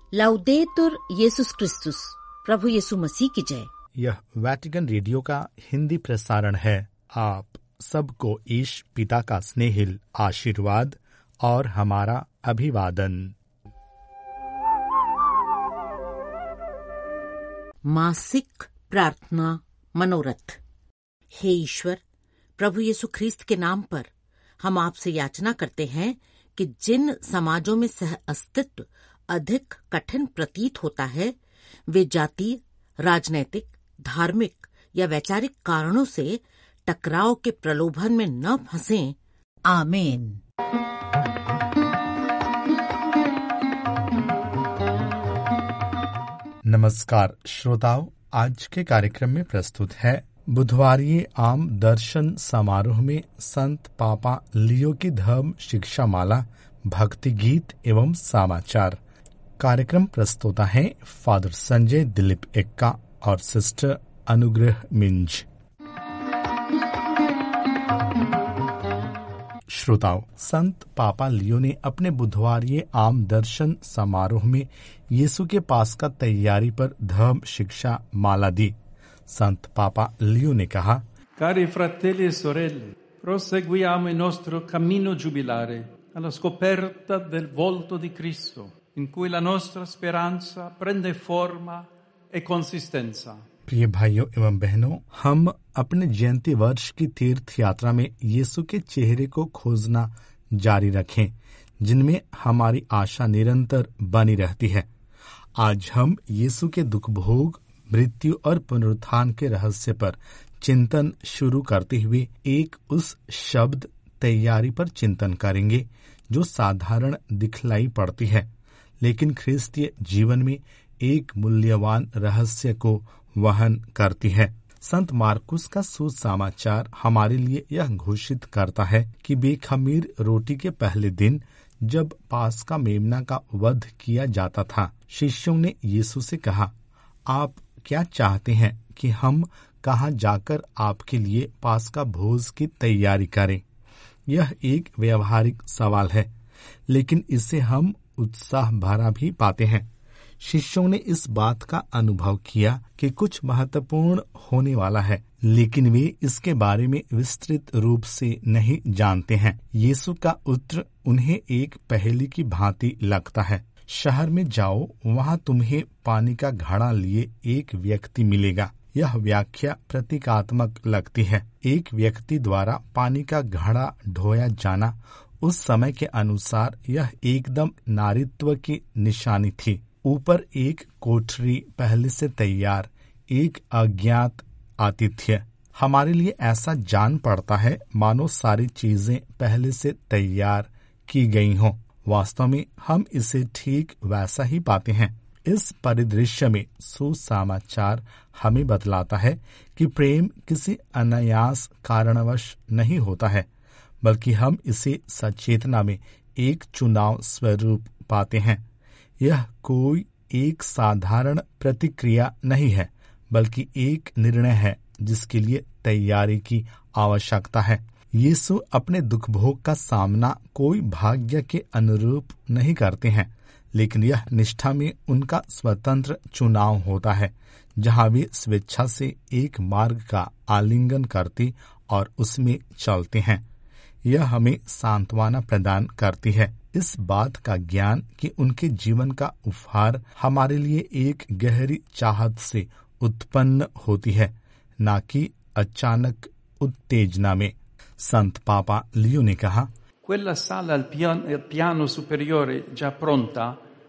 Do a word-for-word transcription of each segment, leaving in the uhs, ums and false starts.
लाउदेतुर येसुस क्रिस्तुस, प्रभु यीशु मसीह की जय। यह वैटिकन रेडियो का हिंदी प्रसारण है। आप सबको ईश पिता का स्नेहिल आशीर्वाद और हमारा अभिवादन। मासिक प्रार्थना मनोरथ। हे ईश्वर, प्रभु यीशु ख्रीस्त के नाम पर हम आपसे याचना करते हैं कि जिन समाजों में सह अस्तित्व अधिक कठिन प्रतीत होता है, वे जातीय, राजनैतिक, धार्मिक या वैचारिक कारणों से टकराव के प्रलोभन में न फंसें। आमीन। नमस्कार श्रोताओ, आज के कार्यक्रम में प्रस्तुत है बुधवारीय आम दर्शन समारोह में संत पापा लियो की धर्म शिक्षा माला, भक्ति गीत एवं समाचार। कार्यक्रम प्रस्तुता है फादर संजय दिलीप एक्का और सिस्टर अनुग्रह मिंज। श्रोताओं, संत पापा लियो ने अपने बुधवारीय आम दर्शन समारोह में यीशु के पास का तैयारी पर धर्म शिक्षा माला दी। संत पापा लियो ने कहा, Cari fratelli e sorelle, proseguiamo il nostro cammino giubilare alla scoperta del volto di Cristo, in cui la nostra speranza prende forma e consistenza. प्रिय भाइयों एवं बहनों, हम अपने जयंती वर्ष की तीर्थ यात्रा में यीशु के चेहरे को खोजना जारी रखें, जिनमें हमारी आशा निरंतर बनी रहती है। आज हम यीशु के दुख भोग, मृत्यु और पुनरुत्थान के रहस्य पर चिंतन शुरू करते हुए एक उस शब्द तैयारी पर चिंतन करेंगे जो साधारण दिखलाई पड़ती है, लेकिन ख्रिस्तीय जीवन में एक मूल्यवान रहस्य को वहन करती है। संत मार्कुस का सुसमाचार हमारे लिए यह घोषित करता है कि बेखमीर रोटी के पहले दिन, जब पास्का मेमना का वध किया जाता था, शिष्यों ने यीशु से कहा, आप क्या चाहते हैं कि हम कहाँ जाकर आपके लिए पास्का भोज की तैयारी करें? यह एक व्यवहारिक सवाल है, लेकिन इसे हम उत्साह भरा भी पाते हैं। शिष्यों ने इस बात का अनुभव किया कि कुछ महत्वपूर्ण होने वाला है, लेकिन वे इसके बारे में विस्तृत रूप से नहीं जानते हैं। यीशु का उत्तर उन्हें एक पहेली की भांति लगता है। शहर में जाओ, वहाँ तुम्हें पानी का घड़ा लिए एक व्यक्ति मिलेगा। यह व्याख्या प्रतीकात्मक लगती है। एक व्यक्ति द्वारा पानी का घड़ा ढोया जाना उस समय के अनुसार यह एकदम नारीत्व की निशानी थी। ऊपर एक कोठरी पहले से तैयार, एक अज्ञात आतिथ्य। हमारे लिए ऐसा जान पड़ता है मानो सारी चीजें पहले से तैयार की गई हों। वास्तव में हम इसे ठीक वैसा ही पाते हैं। इस परिदृश्य में सुसमाचार हमें बतलाता है कि प्रेम किसी अनायास कारणवश नहीं होता है, बल्कि हम इसे सचेतना में एक चुनाव स्वरूप पाते हैं। यह कोई एक साधारण प्रतिक्रिया नहीं है, बल्कि एक निर्णय है जिसके लिए तैयारी की आवश्यकता है। यीशु अपने दुख भोग का सामना कोई भाग्य के अनुरूप नहीं करते हैं, लेकिन यह निष्ठा में उनका स्वतंत्र चुनाव होता है, जहाँ वे स्वेच्छा से एक मार्ग का आलिंगन करते और उसमें चलते हैं। यह हमें सांत्वना प्रदान करती है, इस बात का ज्ञान कि उनके जीवन का उपहार हमारे लिए एक गहरी चाहत से उत्पन्न होती है, न कि अचानक उत्तेजना में। संत पापा लियो ने कहा, Quella sala al piano, al piano superiore già pronta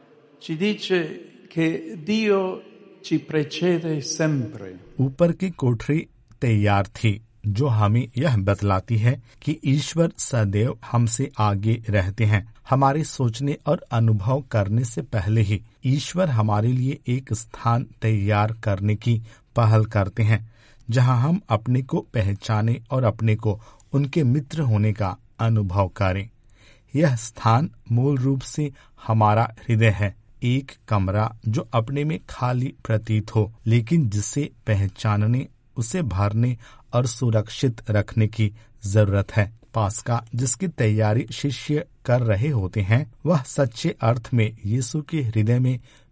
ci dice che Dio ci precede sempre. ऊपर की कोठरी तैयार थी, जो हमें यह बतलाती है कि ईश्वर सदैव हमसे आगे रहते हैं। हमारे सोचने और अनुभव करने से पहले ही ईश्वर हमारे लिए एक स्थान तैयार करने की पहल करते हैं, जहां हम अपने को पहचाने और अपने को उनके मित्र होने का अनुभव करें। यह स्थान मूल रूप से हमारा हृदय है, एक कमरा जो अपने में खाली प्रतीत हो, लेकिन जिसे पहचानने, उसे भरने और सुरक्षित रखने की जरूरत है। पास्का जिसकी तैयारी शिष्य कर रहे होते हैं, वह सच्चे अर्थ में यीशु के हृदय में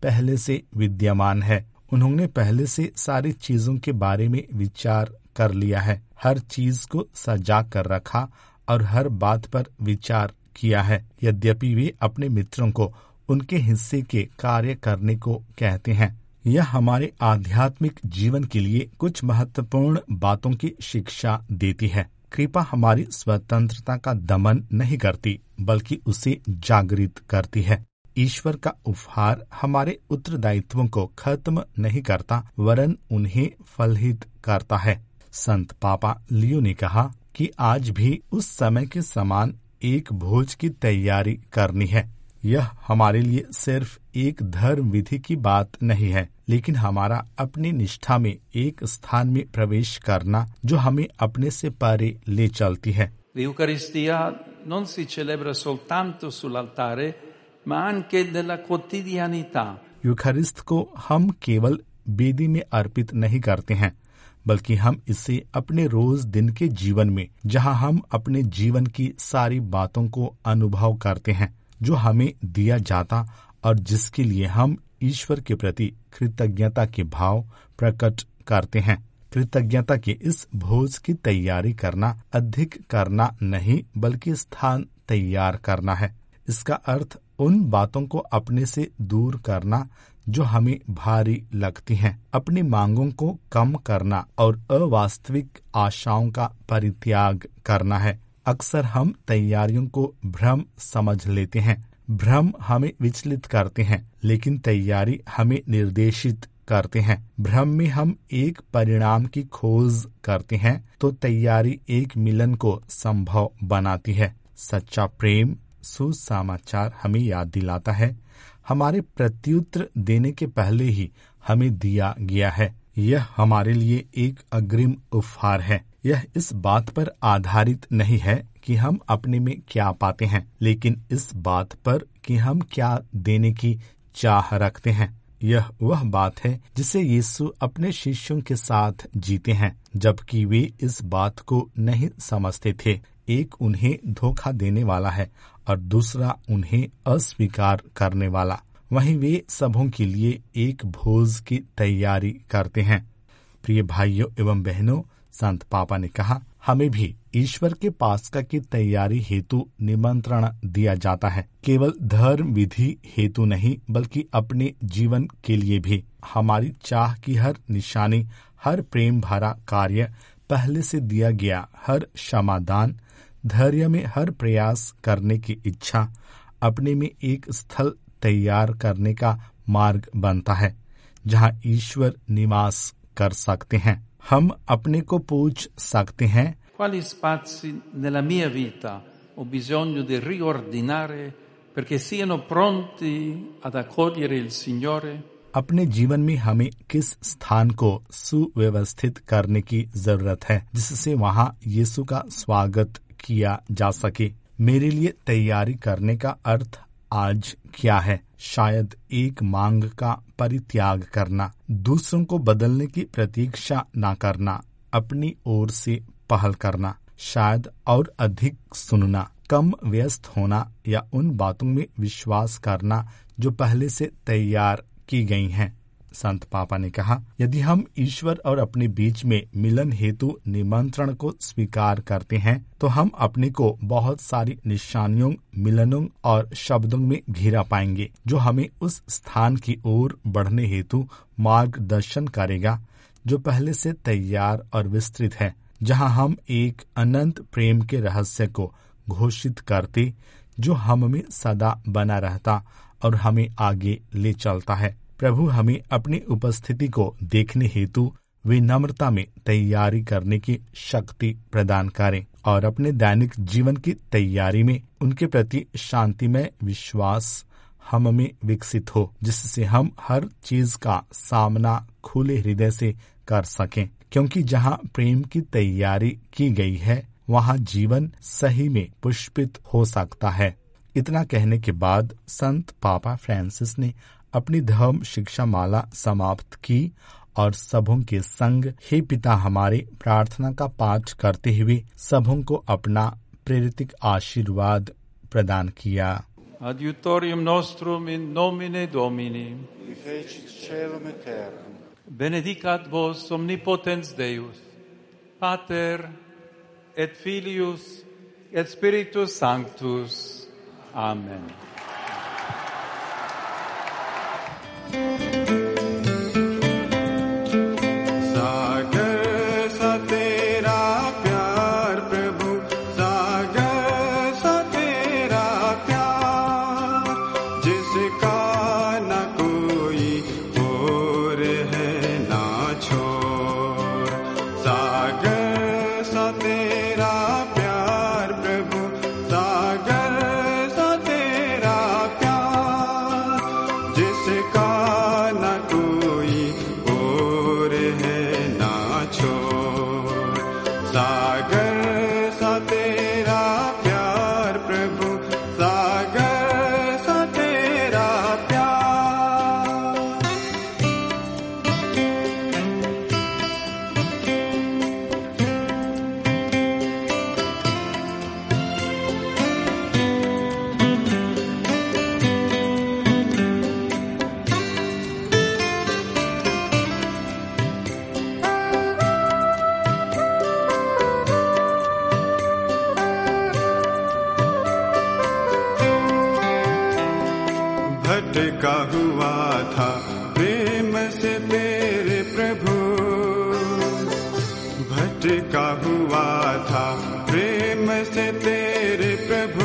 पहले से विद्यमान है। उन्होंने पहले से सारी चीजों के बारे में विचार कर लिया है, हर चीज को सजा कर रखा और हर बात पर विचार किया है। यद्यपि वे अपने मित्रों को उनके हिस्से के कार्य करने को कहते हैं। यह हमारे आध्यात्मिक जीवन के लिए कुछ महत्वपूर्ण बातों की शिक्षा देती है। कृपा हमारी स्वतंत्रता का दमन नहीं करती, बल्कि उसे जागृत करती है। ईश्वर का उपहार हमारे उत्तरदायित्वों को खत्म नहीं करता, वरन उन्हें फलहित करता है। संत पापा लियो ने कहा कि आज भी उस समय के समान एक भोज की तैयारी करनी है। यह हमारे लिए सिर्फ एक धर्म विधि की बात नहीं है, लेकिन हमारा अपनी निष्ठा में एक स्थान में प्रवेश करना जो हमें अपने से परे ले चलती है। L'Eucaristia non si celebra soltanto sull'altare, ma anche nella quotidianità. यूखरिस्त को हम केवल वेदी में अर्पित नहीं करते हैं, बल्कि हम इसे अपने रोज दिन के जीवन में, जहां हम अपने जीवन की सारी बातों को अनुभव करते हैं, जो हमें दिया जाता और जिसके लिए हम ईश्वर के प्रति कृतज्ञता के भाव प्रकट करते हैं। कृतज्ञता के इस भोज की तैयारी करना अधिक करना नहीं, बल्कि स्थान तैयार करना है। इसका अर्थ उन बातों को अपने से दूर करना जो हमें भारी लगती हैं, अपनी मांगों को कम करना और अवास्तविक आशाओं का परित्याग करना है। अक्सर हम तैयारियों को भ्रम समझ लेते हैं। भ्रम हमें विचलित करते हैं, लेकिन तैयारी हमें निर्देशित करते हैं। भ्रम में हम एक परिणाम की खोज करते हैं, तो तैयारी एक मिलन को संभव बनाती है। सच्चा प्रेम सुसमाचार हमें याद दिलाता है, हमारे प्रत्युत्तर देने के पहले ही हमें दिया गया है। यह हमारे लिए एक अग्रिम उपहार है। यह इस बात पर आधारित नहीं है कि हम अपने में क्या पाते हैं, लेकिन इस बात पर कि हम क्या देने की चाह रखते हैं। यह वह बात है जिसे यीशु अपने शिष्यों के साथ जीते हैं, जबकि वे इस बात को नहीं समझते थे। एक उन्हें धोखा देने वाला है और दूसरा उन्हें अस्वीकार करने वाला। वहीं वे सबों के लिए एक भोज की तैयारी करते हैं। प्रिय भाइयों एवं बहनों, संत पापा ने कहा, हमें भी ईश्वर के पास्का की तैयारी हेतु निमंत्रण दिया जाता है। केवल धर्म विधि हेतु नहीं, बल्कि अपने जीवन के लिए भी। हमारी चाह की हर निशानी, हर प्रेम भरा कार्य, पहले से दिया गया हर क्षमादान, धैर्य में हर प्रयास करने की इच्छा, अपने में एक स्थल तैयार करने का मार्ग बनता है, जहां ईश्वर निवास कर सकते हैं। हम अपने को पूछ सकते हैं, Quali spazi nella mia vita ho bisogno di riordinare perché siano pronti ad accogliere il Signore? अपने जीवन में हमें किस स्थान को सुव्यवस्थित करने की जरूरत है, जिससे वहां यीशु का स्वागत किया जा सके। मेरे लिए तैयारी करने का अर्थ आज क्या है? शायद एक मांग का परित्याग करना, दूसरों को बदलने की प्रतीक्षा न करना, अपनी ओर से पहल करना, शायद और अधिक सुनना, कम व्यस्त होना या उन बातों में विश्वास करना जो पहले से तैयार की गई हैं। संत पापा ने कहा, यदि हम ईश्वर और अपने बीच में मिलन हेतु निमंत्रण को स्वीकार करते हैं, तो हम अपने को बहुत सारी निशानियों, मिलनों और शब्दों में घिरा पाएंगे, जो हमें उस स्थान की ओर बढ़ने हेतु मार्गदर्शन करेगा जो पहले से तैयार और विस्तृत है, जहां हम एक अनंत प्रेम के रहस्य को घोषित करते, जो हम में सदा बना रहता और हमें आगे ले चलता है। प्रभु हमें अपनी उपस्थिति को देखने हेतु विनम्रता में तैयारी करने की शक्ति प्रदान करें और अपने दैनिक जीवन की तैयारी में उनके प्रति शांतिमय विश्वास हम में विकसित हो, जिससे हम हर चीज का सामना खुले हृदय से कर सकें, क्योंकि जहां प्रेम की तैयारी की गई है, वहां जीवन सही में पुष्पित हो सकता है। इतना कहने के बाद संत पापा फ्रांसिस ने अपनी धर्म शिक्षा माला समाप्त की और सबों के संग हे पिता हमारे प्रार्थना का पाठ करते हुए सबों को अपना प्रेरित आशीर्वाद प्रदान किया। Adiutorium nostrum in nomine Domini. Qui fecit caelum et terram. Benedicat vos omnipotens Deus, Pater et Filius et Spiritus Sanctus. Amen. भटका हुआ था प्रेम से तेरे प्रभु, भटका हुआ था प्रेम से तेरे प्रभु,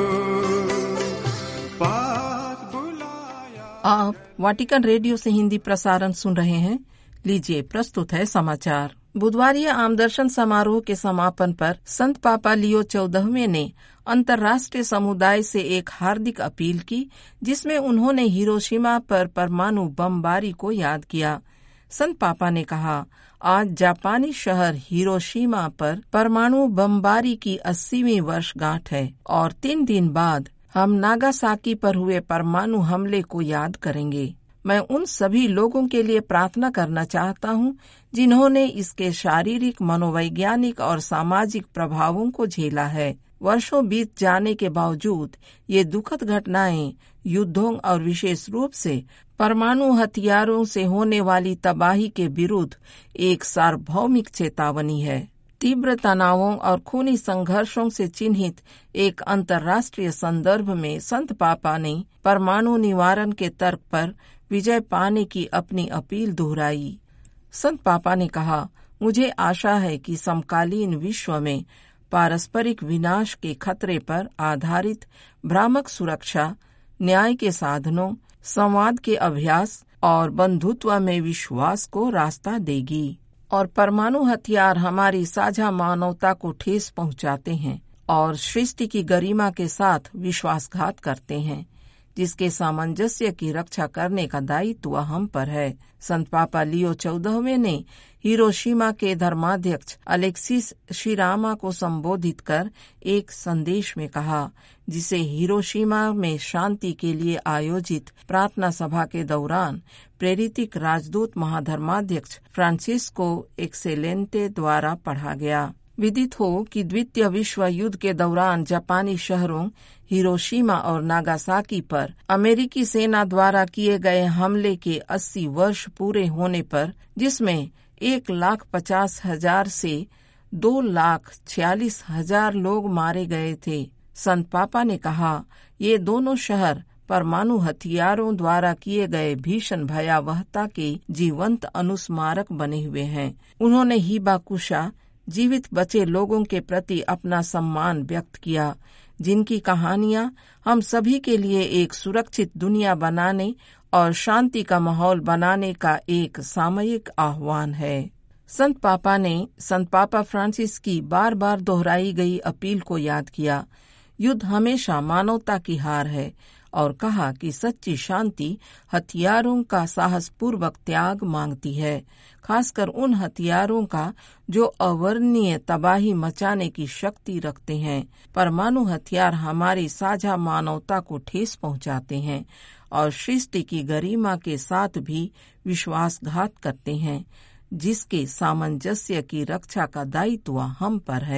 पास बुलाया। आप वाटिकन रेडियो से हिंदी प्रसारण सुन रहे हैं। लीजिए प्रस्तुत है समाचार। बुधवारीय आमदर्शन समारोह के समापन पर संत पापा लियो चौदहवें ने अंतर्राष्ट्रीय समुदाय से एक हार्दिक अपील की, जिसमें उन्होंने हिरोशिमा पर परमाणु बमबारी को याद किया। संत पापा ने कहा, आज जापानी शहर हिरोशिमा पर परमाणु बमबारी की अस्सीवीं वर्षगांठ है और तीन दिन बाद हम नागासाकी पर हुए परमाणु हमले को याद करेंगे। मैं उन सभी लोगों के लिए प्रार्थना करना चाहता हूँ जिन्होंने इसके शारीरिक, मनोवैज्ञानिक और सामाजिक प्रभावों को झेला है। वर्षों बीत जाने के बावजूद ये दुखद घटनाएं युद्धों और विशेष रूप से परमाणु हथियारों से होने वाली तबाही के विरुद्ध एक सार्वभौमिक चेतावनी है। तीव्र तनावों और खूनी संघर्षों से चिन्हित एक अंतर्राष्ट्रीय संदर्भ में संत पापा ने परमाणु निवारण के तर्क पर विजय पाने की अपनी अपील दोहराई। संत पापा ने कहा, मुझे आशा है कि समकालीन विश्व में पारस्परिक विनाश के खतरे पर आधारित भ्रामक सुरक्षा, न्याय के साधनों, संवाद के अभ्यास और बंधुत्व में विश्वास को रास्ता देगी। और परमाणु हथियार हमारी साझा मानवता को ठेस पहुंचाते हैं और सृष्टि की गरिमा के साथ विश्वासघात करते हैं, जिसके सामंजस्य की रक्षा करने का दायित्व हम पर है। संत पापा लियो चौदहवें ने हिरोशिमा के धर्माध्यक्ष अलेक्सिस शिरामा को संबोधित कर एक संदेश में कहा, जिसे हिरोशिमा में शांति के लिए आयोजित प्रार्थना सभा के दौरान प्रेरितिक राजदूत महाधर्माध्यक्ष फ्रांसिस्को एक्सेलेंटे द्वारा पढ़ा गया। विदित हो कि द्वितीय विश्व युद्ध के दौरान जापानी शहरों हिरोशिमा और नागासाकी पर अमेरिकी सेना द्वारा किए गए हमले के अस्सी वर्ष पूरे होने पर, जिसमें एक लाख पचास हजार से दो लाख छियालीस हजार लोग मारे गए थे, संत पापा ने कहा, ये दोनों शहर परमाणु हथियारों द्वारा किए गए भीषण भयावहता के जीवंत अनुस्मारक बने हुए हैं। उन्होंने हिबाकुशा जीवित बचे लोगों के प्रति अपना सम्मान व्यक्त किया, जिनकी कहानियां हम सभी के लिए एक सुरक्षित दुनिया बनाने और शांति का माहौल बनाने का एक सामयिक आह्वान है। संत पापा ने संत पापा फ्रांसिस की बार बार दोहराई गई अपील को याद किया। युद्ध हमेशा मानवता की हार है और कहा कि सच्ची शांति हथियारों का साहसपूर्वक त्याग मांगती है, खासकर उन हथियारों का जो अवर्णनीय तबाही मचाने की शक्ति रखते हैं। परमाणु हथियार हमारी साझा मानवता को ठेस पहुंचाते हैं और सृष्टि की गरिमा के साथ भी विश्वासघात करते हैं, जिसके सामंजस्य की रक्षा का दायित्व हम पर है।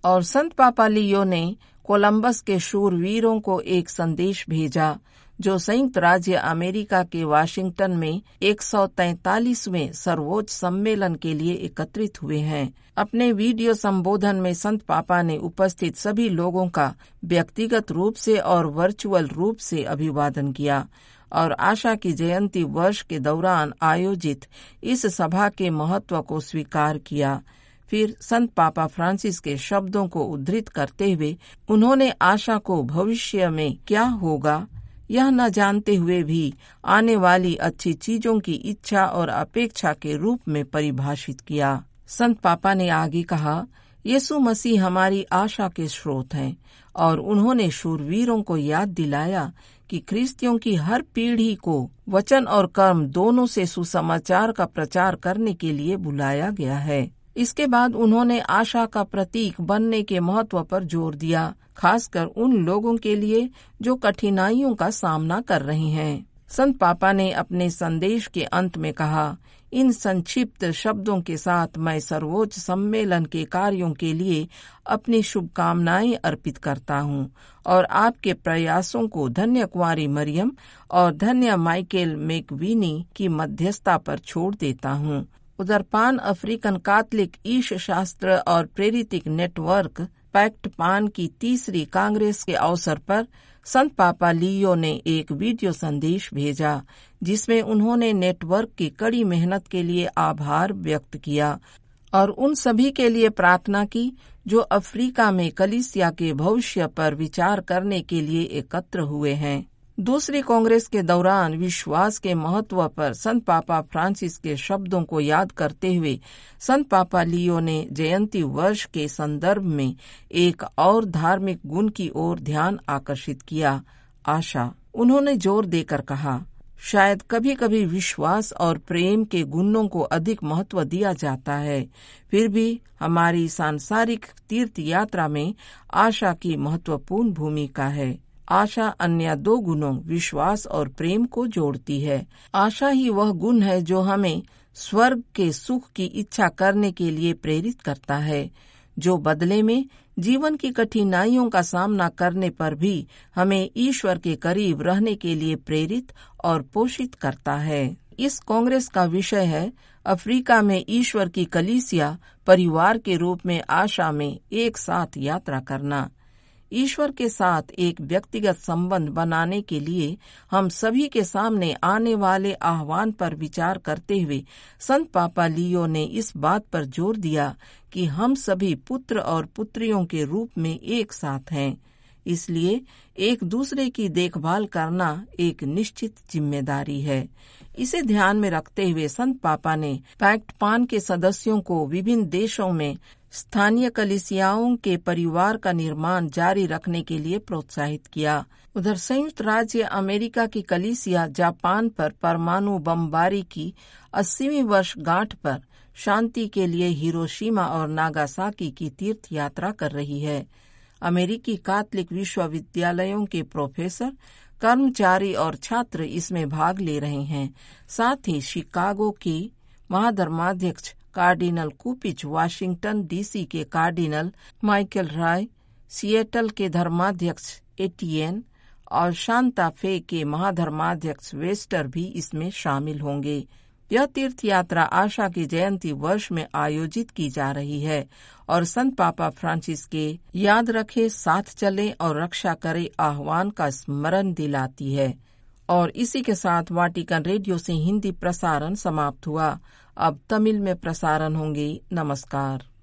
और संत पापा लियो ने कोलंबस के शूरवीरों को एक संदेश भेजा जो संयुक्त राज्य अमेरिका के वाशिंगटन में एक सौ तैंतालीसवें सर्वोच्च सम्मेलन के लिए एकत्रित हुए हैं। अपने वीडियो संबोधन में संत पापा ने उपस्थित सभी लोगों का व्यक्तिगत रूप से और वर्चुअल रूप से अभिवादन किया और आशा की जयंती वर्ष के दौरान आयोजित इस सभा के महत्व को स्वीकार किया। फिर संत पापा फ्रांसिस के शब्दों को उद्धृत करते हुए उन्होंने आशा को भविष्य में क्या होगा यह न जानते हुए भी आने वाली अच्छी चीजों की इच्छा और अपेक्षा के रूप में परिभाषित किया। संत पापा ने आगे कहा, यीशु मसीह हमारी आशा के स्रोत हैं और उन्होंने शूरवीरों को याद दिलाया कि ख्रिस्तियों की हर पीढ़ी को वचन और कर्म दोनों से सुसमाचार का प्रचार करने के लिए बुलाया गया है। इसके बाद उन्होंने आशा का प्रतीक बनने के महत्व पर जोर दिया, खासकर उन लोगों के लिए जो कठिनाइयों का सामना कर रहे हैं। संत पापा ने अपने संदेश के अंत में कहा, इन संक्षिप्त शब्दों के साथ मैं सर्वोच्च सम्मेलन के कार्यों के लिए अपनी शुभकामनाएं अर्पित करता हूं और आपके प्रयासों को धन्य कुंवारी मरियम और धन्य माइकेल मैकवीनी की मध्यस्थता पर छोड़ देता हूं। उधर पान अफ्रीकन कैथोलिक ईश शास्त्र और प्रेरितिक नेटवर्क पैक्ट पान की तीसरी कांग्रेस के अवसर पर संत पापा लियो ने एक वीडियो संदेश भेजा जिसमें उन्होंने नेटवर्क की कड़ी मेहनत के लिए आभार व्यक्त किया और उन सभी के लिए प्रार्थना की जो अफ्रीका में कलीसिया के भविष्य पर विचार करने के लिए एकत्र हुए हैं। दूसरी कांग्रेस के दौरान विश्वास के महत्व पर संत पापा फ्रांसिस के शब्दों को याद करते हुए संत पापा लियो ने जयंती वर्ष के संदर्भ में एक और धार्मिक गुण की ओर ध्यान आकर्षित किया, आशा। उन्होंने जोर देकर कहा, शायद कभी कभी विश्वास और प्रेम के गुणों को अधिक महत्व दिया जाता है, फिर भी हमारी सांसारिक तीर्थ यात्रा में आशा की महत्वपूर्ण भूमिका है। आशा अन्य दो गुणों विश्वास और प्रेम को जोड़ती है। आशा ही वह गुण है जो हमें स्वर्ग के सुख की इच्छा करने के लिए प्रेरित करता है, जो बदले में जीवन की कठिनाइयों का सामना करने पर भी हमें ईश्वर के करीब रहने के लिए प्रेरित और पोषित करता है। इस कांग्रेस का विषय है अफ्रीका में ईश्वर की कलीसिया परिवार के रूप में आशा में एक साथ यात्रा करना। ईश्वर के साथ एक व्यक्तिगत संबंध बनाने के लिए हम सभी के सामने आने वाले आह्वान पर विचार करते हुए संत पापा लियो ने इस बात पर जोर दिया कि हम सभी पुत्र और पुत्रियों के रूप में एक साथ हैं, इसलिए एक दूसरे की देखभाल करना एक निश्चित जिम्मेदारी है। इसे ध्यान में रखते हुए संत पापा ने पैक्ट पान के सदस्यों को विभिन्न देशों में स्थानीय कलीसियाओं के परिवार का निर्माण जारी रखने के लिए प्रोत्साहित किया। उधर संयुक्त राज्य अमेरिका की कलीसिया जापान पर परमाणु बमबारी की अस्सीवीं वर्षगांठ पर शांति के लिए हिरोशिमा और नागासाकी की तीर्थ यात्रा कर रही है। अमेरिकी कैथोलिक विश्वविद्यालयों के प्रोफेसर, कर्मचारी और छात्र इसमें भाग ले रहे हैं। साथ ही शिकागो के महाधर्माध्यक्ष कार्डिनल कुपिच, वाशिंगटन डीसी के कार्डिनल माइकल राय, सिएटल के धर्माध्यक्ष एटियन और शांता फे के महाधर्माध्यक्ष वेस्टर भी इसमें शामिल होंगे। यह तीर्थ यात्रा आशा की जयंती वर्ष में आयोजित की जा रही है और संत पापा फ्रांसिस के याद रखे, साथ चले और रक्षा करे आह्वान का स्मरण दिलाती है। और इसी के साथ वाटिकन रेडियो से हिंदी प्रसारण समाप्त हुआ। अब तमिल में प्रसारण होंगे। नमस्कार।